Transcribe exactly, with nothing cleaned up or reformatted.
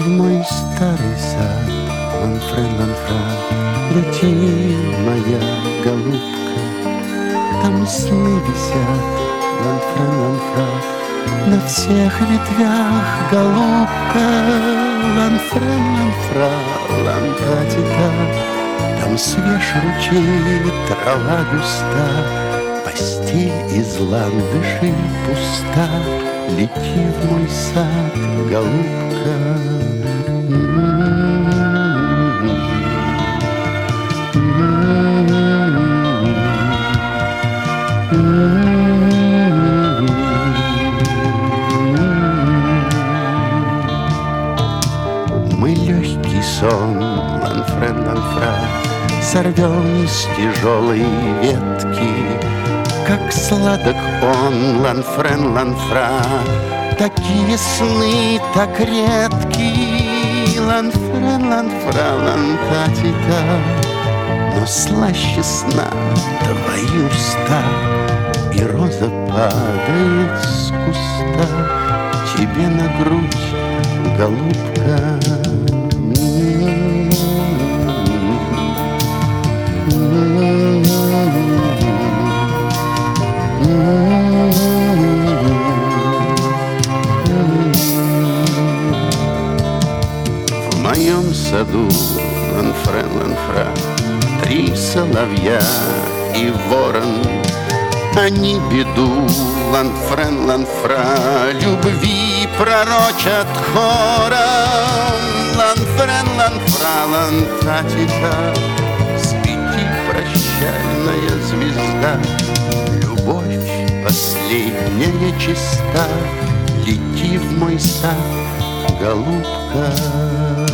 в мой старый сад, ланфрен, ланфра, лети, моя голубка. Там сны висят, ланфрен, ланфра, на всех ветвях, голубка. Ланфрен, ланфра, лантатита, там свеж ручей, трава густа, постель из ландышей пуста. Лети в мой сад, голубка. Мы легкий сон, ланфрен, ланфра, сорвем с тяжелой ветки. Как сладок он, ланфрен, ланфра, такие сны так редки. Ланфрен, ланфра, лантатита, но слаще сна твои уста. И роза падает с куста тебе на грудь, голубка. В моем саду, ланфрен, ланфра, три соловья и ворон. Они беду, ланфрен, ланфра, любви пророчат хором. Ланфрен, ланфра, лантатита, свети, прощальная звезда. Любовь последняя чиста, лети в мой сад, голубка.